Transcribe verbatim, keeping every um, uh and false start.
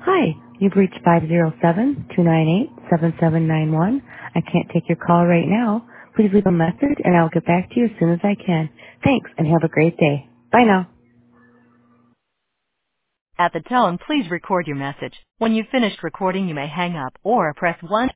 Hi, you've reached five zero seven, two nine eight, seven seven nine one. I can't take your call right now. Please leave a message and I'll get back to you as soon as I can. Thanks and have a great day. Bye now. At the tone, please record your message. When you've finished recording, you may hang up or press one.